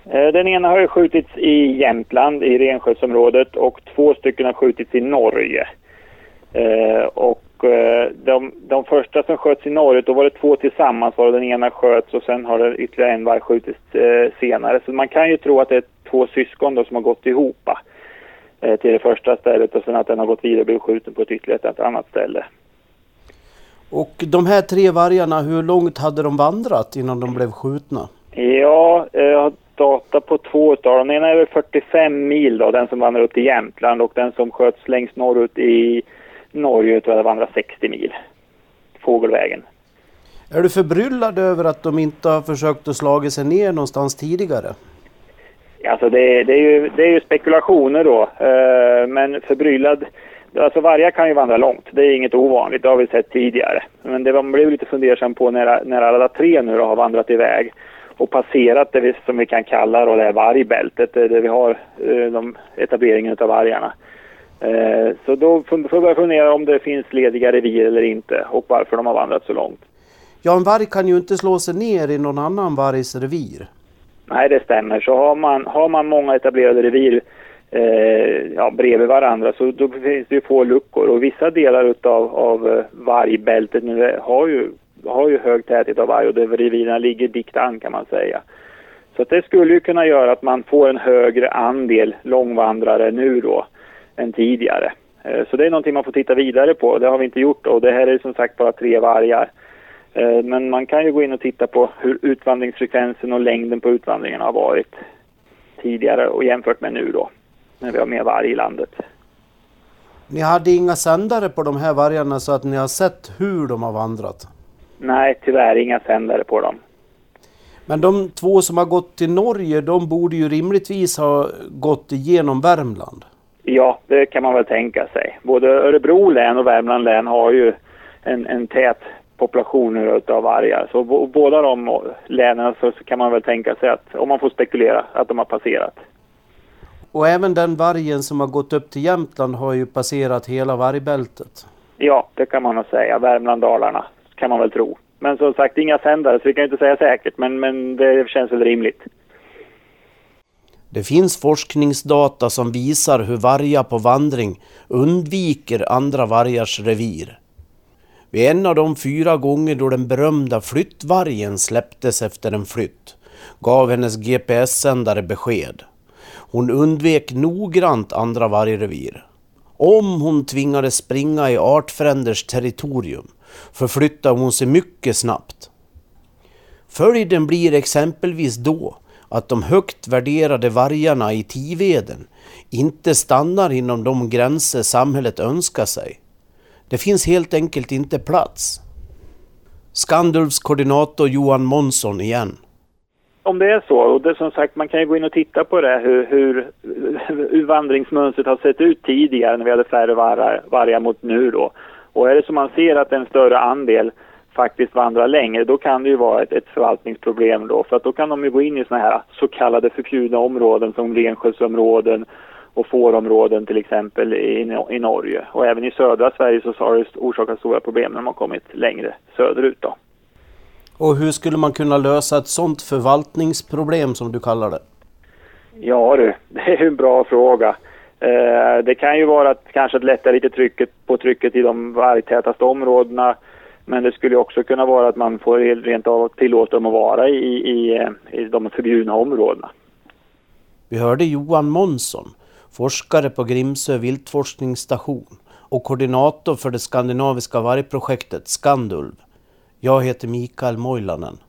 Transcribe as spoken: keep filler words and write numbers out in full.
Den ena har ju skjutits i Jämtland i renskötselområdet och två stycken har skjutits i Norge. Och de, de första som sköts i Norge, då var det två tillsammans, var den ena sköts och sen har det ytterligare en varg skjutits senare. Så man kan ju tro att det är två syskon då som har gått ihop till det första stället och sen att den har gått vidare och blivit skjuten på ett ytterligare ett annat ställe. Och de här tre vargarna, hur långt hade de vandrat innan de blev skjutna? Ja, jag har data på två av dem. Den ena är fyrtiofem mil då, den som vandrar upp till Jämtland, och den som sköts längst norrut i Norge tror jag vandrar sextio mil. Fågelvägen. Är du förbryllad över att de inte har försökt att slå sig ner någonstans tidigare? Alltså det, det, är, ju, det är ju spekulationer då, uh, men förbryllad. Alltså vargar kan ju vandra långt, det är inget ovanligt, det har vi sett tidigare. Men det var, man blev lite fundersam på när, när alla tre nu då har vandrat iväg och passerat det vi, som vi kan kalla då det här vargbältet, där vi har uh, de etableringen av vargarna. Uh, så då får vi börja fundera om det finns lediga revir eller inte och varför de har vandrat så långt. Ja, en varg kan ju inte slå sig ner i någon annan vargs revir. Nej, det stämmer. Så har man, har man många etablerade revir eh, ja, bredvid varandra så då finns det ju få luckor. Och vissa delar utav, av vargbältet nu har ju, har ju hög täthet av varg och där revirerna ligger dikt an kan man säga. Så att det skulle ju kunna göra att man får en högre andel långvandrare nu då än tidigare. Eh, så det är någonting man får titta vidare på. Det har vi inte gjort och det här är som sagt bara tre vargar. Men man kan ju gå in och titta på hur utvandringsfrekvensen och längden på utvandringen har varit tidigare och jämfört med nu då, när vi har mer varg i landet. Ni hade inga sändare på de här vargarna så att ni har sett hur de har vandrat? Nej, tyvärr inga sändare på dem. Men de två som har gått till Norge, de borde ju rimligtvis ha gått igenom Värmland. Ja, det kan man väl tänka sig. Både Örebro län och Värmland län har ju en, en tät populationer av vargar. Så b- båda de länen så kan man väl tänka sig att, om man får spekulera, att de har passerat. Och även den vargen som har gått upp till Jämtland har ju passerat hela vargbältet. Ja, det kan man nog säga. Värmland-Dalarna kan man väl tro. Men som sagt, inga sändare så vi kan inte säga säkert, men, men det känns väl rimligt. Det finns forskningsdata som visar hur vargar på vandring undviker andra vargars revir. Vid en av de fyra gånger då den berömda flyttvargen släpptes efter en flytt gav hennes G P S-sändare besked. Hon undvek noggrant andra vargrevir. Om hon tvingades springa i artfränders territorium förflyttade hon sig mycket snabbt. Följden blir exempelvis då att de högt värderade vargarna i Tiveden inte stannar inom de gränser samhället önskar sig. Det finns helt enkelt inte plats. Skandulvs koordinator Johan Månsson igen. Om det är så, och det som sagt, man kan ju gå in och titta på det, hur, hur, hur vandringsmönstret har sett ut tidigare när vi hade färre vargar, vargar mot nu då. Och är det som man ser att en större andel faktiskt vandrar längre, då kan det ju vara ett, ett förvaltningsproblem då. För att då kan de ju gå in i såna här så kallade förbjudna områden som renskötselområden och fårområden till exempel i, i Norge. Och även i södra Sverige så har det orsakat stora problem när de har kommit längre söderut då. Och hur skulle man kunna lösa ett sånt förvaltningsproblem som du kallar det? Ja du, det är en bra fråga. Eh, det kan ju vara att kanske att lätta lite trycket på trycket i de vargtätaste områdena. Men det skulle också kunna vara att man får rent av tillåta dem att vara i, i, i de förbjudna områdena. Vi hörde Johan Månsson, forskare på Grimsö viltforskningsstation och koordinator för det skandinaviska vargprojektet Skandulv. Jag heter Mikael Moilanen.